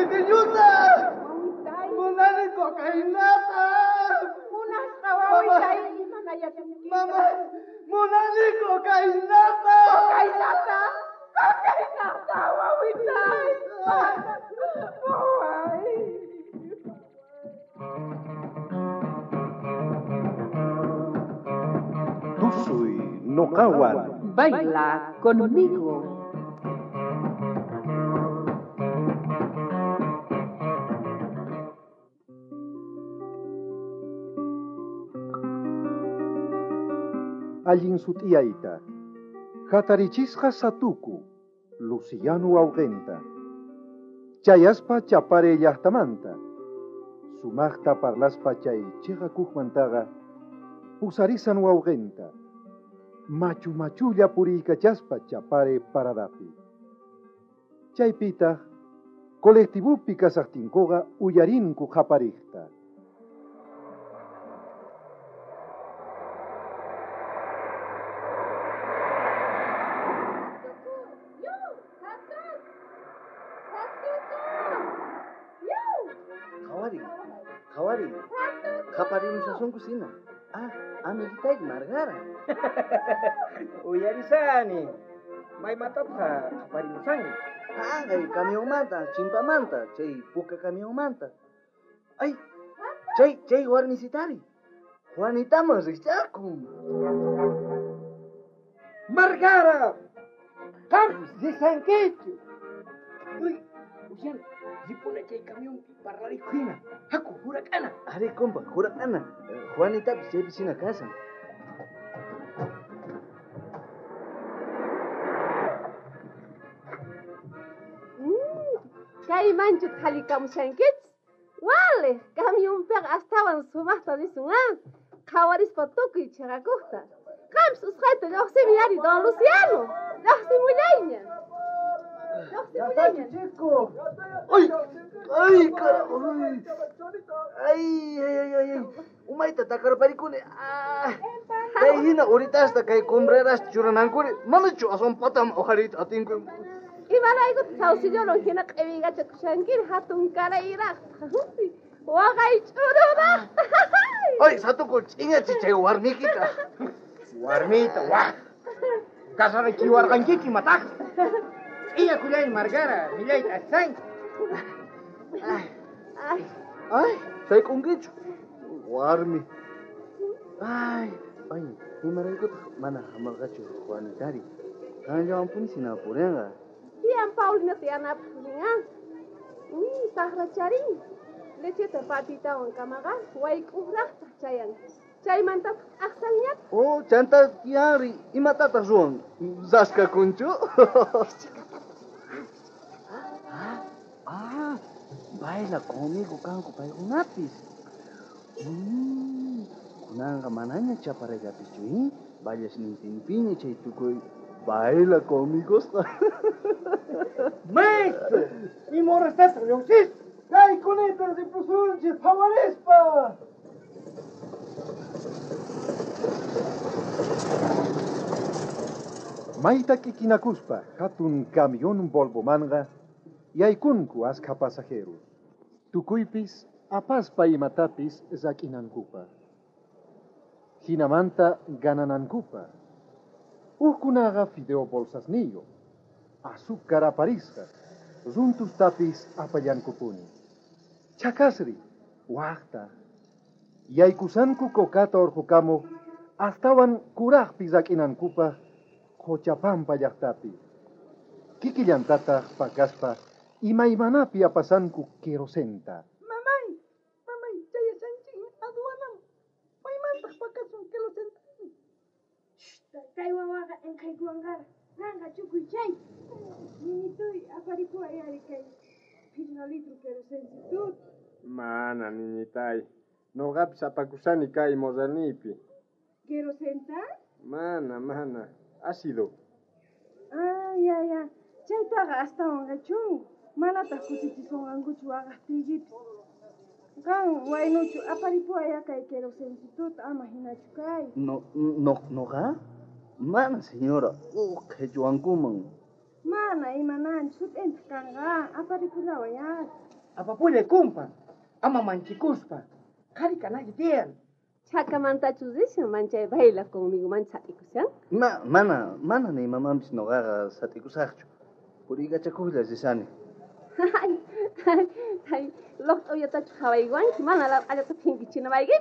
Niñuta. Munani cocainata. Mamá, munani cocainata. Tusui no kawan. Baila conmigo. Allin sutiaita. Hatarichisqa satuku. Luciano Augenta. Chayaspa chapare llaqtamanta. Sumaqta parlaspa chay chiqakuqmantaqa pusarisan Augenta. Machulla puriykachaspa chapare paradapi. Chaypita colectivupi kasaqtinkuqa uyarinku qhaparikta. Kawari, kaparin sa song kusina. Amiguita Margara. Uyarisani. May matapha kaparin sangi. Gay kamiong manta, chimpa manta, chay puka kamiong manta. Ay, chay warmisitari. Juanita Marrichakum. Margara! Kam, zisankechu. Uy, usian, zipuna chay kamiong parlari kuina. Haku, huracana. Are compa, huracana. Juanita chay piscina casa. Kay manchut khali kamushankich. Wale, kamion peg astawan sumahta disungan. Kawaris patuki charakusta. Kams uskhayta yoxsimiari Don Luciano. Yoxsimulaña. Chico. Ay, carajo. Ay. Umaita takar parikune. Kay hina ahorita hasta kay cumbreras churanankuri. Mamachu ason patam ojarit atinku. Ibaraigo sausillo lo hina qebiga chakushankir hatun karaira. Waqay churura. Ay, satuko chinga chiche warmikita. Warmita, wah. Kasara ki warganjiki matak. Iya kulay Margara, milay asang. Ay, say kungich. Warmi. Ay, himaraigo mana hamalgachu Juanitari. Kanya ampun sinapurenga. Tiang Paulina tiana puningan. Tahra charing. Leche patita on kamaga, waik uhrah chayan. Chay mantap aksalnya. Oh, canta tiari, imatata zuang. Zaska kuncu. Baila conmigo, canco, pai un lápiz. Kunanga mananya chapare gatis cuy. Baila sin piña chay tukoy. Baila conmigo. Maestro, y morestas reunsis. Kay kunetas de pusunches, favorespa. Maita kikinakuspa hatun camión Volvo manga yaykunku asqa pasajeros. Tukuypis apaspa imatapis zakinankupa. Hinamanta gananankupa. Uhkunaqa fideo bolsasniyo. Azúcar aparisqa. Runtus tapis apallankupuni. Chakasri, waqta. Yaykusanku kokata orjukamo astawan kuraqpi zakinankupa. Cochapampa llaqtapi. Kikillantata pakaspa imaymanapi apasanku kerosenta. Mamay, chaya sanchin aduanam. Maymantas pakasun kerosenta. Kay wawaga en kay guangara. Nanga chukuy chay. Niñitoy aparikua yari kay 1 litro kerosenta tut. Mana, niñitay. Nogapis apakusani kay mozanipi. ¿Kerosenta? Mana. Ácido. Ya. Chaytaqa astawanqachu. Manataq kutichisunqankuchu waqaqtiykipis. Kan waynuchu aparipuaya kay kerosentituta ama hinachu kay. ¿Noqa? Mana, señora. Qhichwankuman. Mana imananchu sut'inta kanqa aparipulawayat. Apapule kumpa. Ama manchikuspa. Kari kanay tiyan. Chakamanta chuzisha mancha baila conmigo mancha ikusan. Mana ni mamampis noqaqa satikusaqchu. Purigachakuqlla sisani. Hay loq'uyatachu hawaywanki mana la allata pinkichinamayki.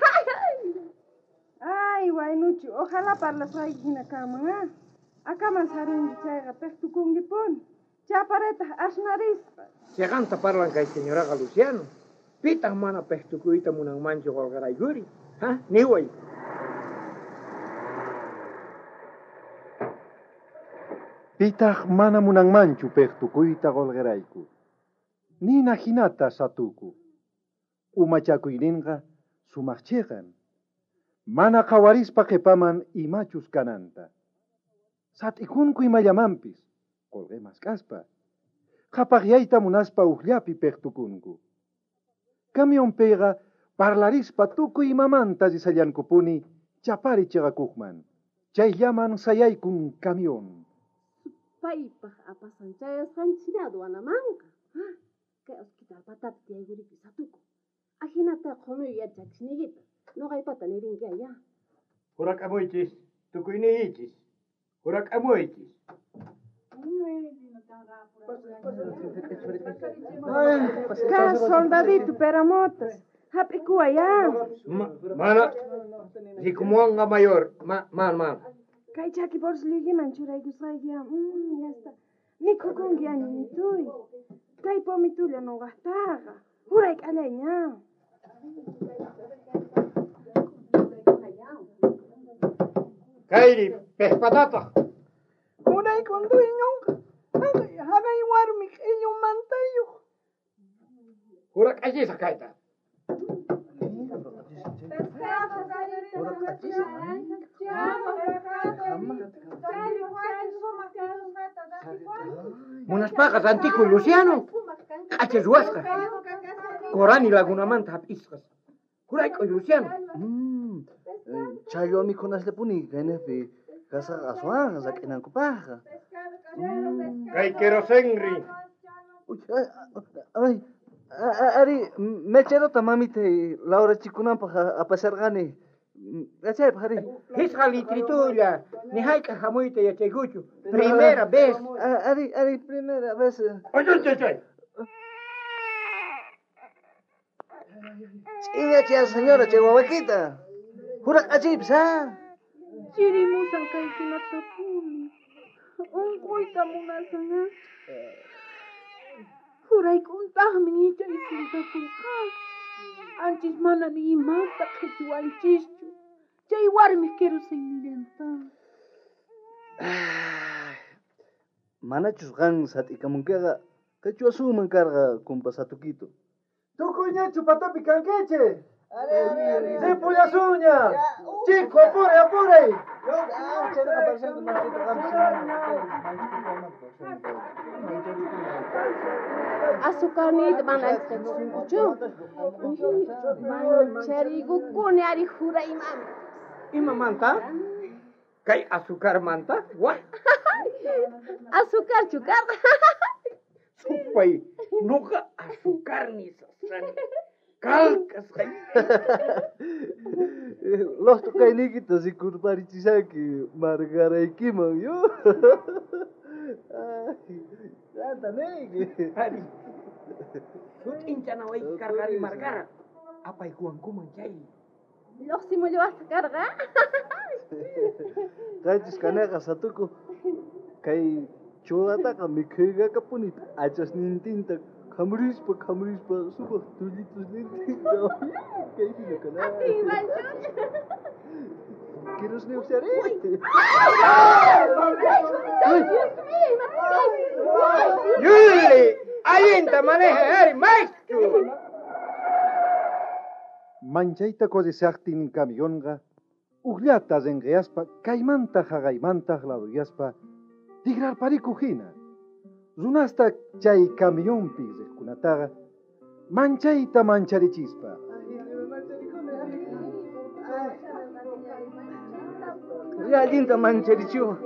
Ay, waynuchu, ojalá parlasayhina kaman, akaman sarinki chayqa pektukungipuni. Chapareta ashnarispa. Cheganta parlan kay señoraqa Luciano. Pitaq mana pektukuyta munanmanchu qolqaraykuri. Ha? Niway. Pitaq mana munanmanchu pektukuyta qolqarayku. Nina hinata satuku. Umachakuyninqa sumaqchiqan. Mana qawarispa qhipaman imachus kananta. Sat'ikunku imallamanpis, qolqemas kaspa. Qhapaqyayta munaspa uqllapi pektukunku. Camionpayqa parlarispa tukuy imamanta risallankupuni chapari chiqakuqman. Chayllaman sayaykun camión. Paypaq apasan chayasqanchinaду anamanqa. Kay hospital patata tiyayguripi satuku. Ahinata qonuy yachachisniykita. Noqaypata nirinki allá. Hurak'amuychis, tukuyniychis. Hurak'amuychis. Ka soldadito peramotas. Hap'ikuwa ya. Mana. Rikumuanga mayor. Man. Kay chaki porsliykiman churaykusayki ya. Ya está. Mikhukunki aninituy. Kay pomitulla nuqaqtaqa. Huray k'allayña. Kayri, pespatata. Huray kunduiñonqa. Hagay warmi q'illum mantayuq. Hurak'achisa kayta. Munaspaqas antiku Luciano. Q'achis ruwasqa. Korani lagunamanta hap'isqas. Hurayq'uy Luciano. Chayo amikunasllapuni kaynapi kasaqa aswanqa sak'inankupaqqa. Kay kerosenri. Ay, ari mecherota mamita Laura chikunanpaq apasarqani. Achaypaq ari. Hisqa litritulla. Ni hayqa hamuyta yachaykuchu. Primera vez. Ari primera vez. Oy. Ch'inyachiya señora chay wawaquita. Hurak'achiypis ha. Chirimusan kaykunatapuni. Unquyta munasan ha. Hurayk'untaqmi nichaysintakunqa. Anchis mana ni imanta qhichwanchischu. Chay warmi kerosinllanta. Manachus qan sat'ikamunkiqa qhichwa suman karqa kumpa satukitu. Tukuyñachu patapi kankiche. Se puyasuña. Chico, apure. Azucarnita manachkachuchu. Mancharigukuni ari hurayman. Imamanta? Kay azúcar manta? What? Azúcar chukar. Supay, nuka azúcar ni sasan. Kalkas kay. Los tukaynikita si kurparichisaki margaraykiman yo. Santa negi. Ari. Sut inchana way kargari margara. Apay kuangku manchay. Los simuló hasta carga. Kaychis kaneqa satuku kay chuataqa mikhuyqa kapunita achas nintinta khamrispa sumaq tullitus nintinta kayhina kana. ¿Quieres negociar? Yuli, ayinta maneja ari maestro. Manchayta kodisaqtin camionqa uqllata rinqiyaspa kaymanta haqaymanta laduyaspa tigrarpariku hina. Runasta chay camionpi riqkunataqa manchayta mancharichispa. Allinta mancharichiwa.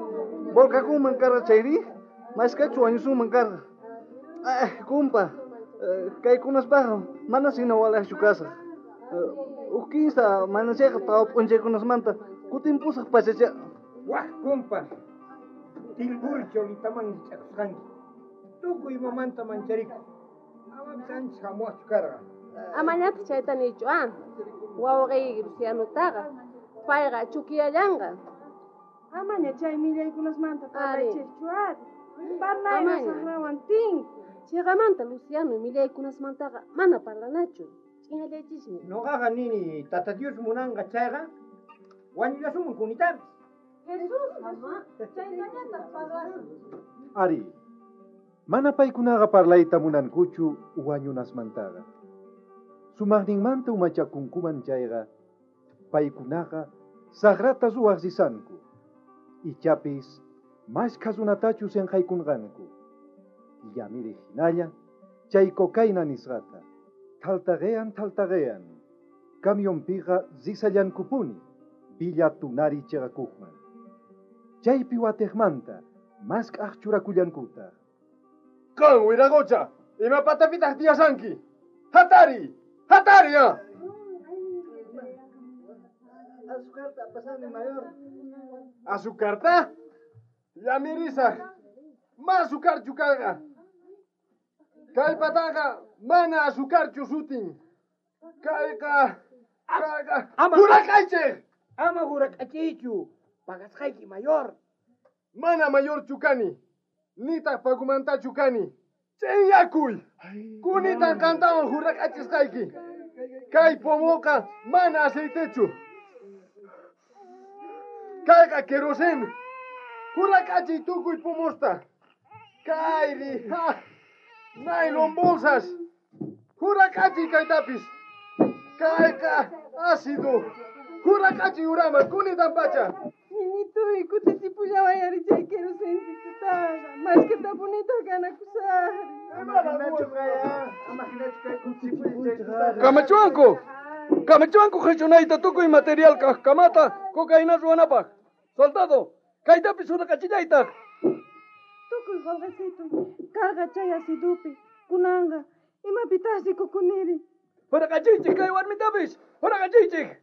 Volkakuman karqa chayri, maskachwa ayusuman karqa. Kumpa, kaykunaspaqa mana sina walachu kasaq. Ukisa mana siqa tawa p'unchaykunasmanta kutimpusaq pachacha. Wah, compas. Tilburi cholitaman chaqsqanki. Tukuy mamanta manchariku. Ama sanchis hamuaqchu karqa. Amañata chayta nichu, wawqi Lucianutaqa. Payqa chukiyallanqa. Amaña chay millaykunasmanta Ari. parlachaychu parlayqa saqrawan tin. Chayqamanta Luciano millaykunasmantaqa mana parlanachu. Ch'inallaychismi. Noqaqa nini tata Dios munanqa chayqa wañullasumun kunitapis. Jesús, chaytañataq parlasun. Ari, mana paykunaqa parlayta munankuchu wañunasmantaqa. Sumaqninmanta umachakunkuman chayqa, paykunaqa sagrata suwaqsisanku. Ichapis, mas kasunatachu senqaykunqanku. Yamiri hinalla, chay kokayna nisqata. Taltaqeyan. Camionpiqa zisallankupuni, billatunari chiqakuqman. Chaypi wateqmanta, mas k'aqchurakullankuta. Kan wiragocha, imapatapitaq tiyasanki. Hatari, ya. Azucarta pasani mayor. Azucarta? Yamirisaq, ma azucarchu kanqa. Kallpataqa mana azucarchu sutin. Kayqa hurak'aychik. Ama hurak'achiychu. Pagasqayki mayor. Mana mayor chukani. Nitaq pagumantachu kani. Ch'inyakuy. Kunitan kantawan hurak'achisqayki. Kay pomoqa mana aceitechu. Kayqa kerosin. Hurak'achiy tukuy pomosta. Kayri. Nylon bolsas. Hurak'achiy kaytapis. Kayqa ácido. Hurak'achiy uraman kunitan pacha. Niñituy, kutisipullawayari chay kerosentitaqa. Mas que tapunita ganakusari. Kamachuanku qhichunayta tukuy material kamata cocaína ruwanapaq. Soldado, kaytapis hurak'achillaytaq. Tukuy holqacituy, karqa chay acidupi. Kunanqa, imapitasi kukuniri. Hurak'achiychik kay warmitapis. Hurak'achiychik.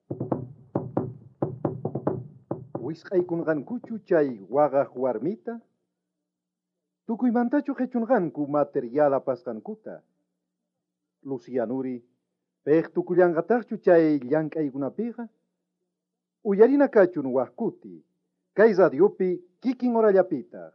Wisq'aykunqankuchu chay waqaq warmita? Tukuymantachu qhichunqanku material apasqankuta. Lucianuri, pek tukullanqataqchu chay llank'aykunapiqa? Uyarina kachun waqkuti, kay radiopi kikin horallapitaq.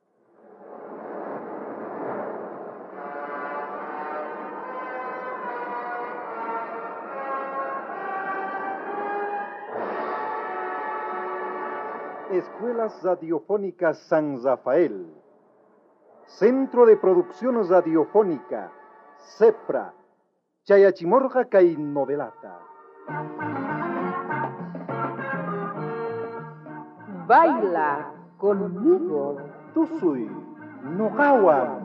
Escuelas Radiofónicas San Rafael, Centro de Producción Radiofónica, CEPRA, Chayachimorqa kay novelata. Baila conmigo. Tusuy, noqawan.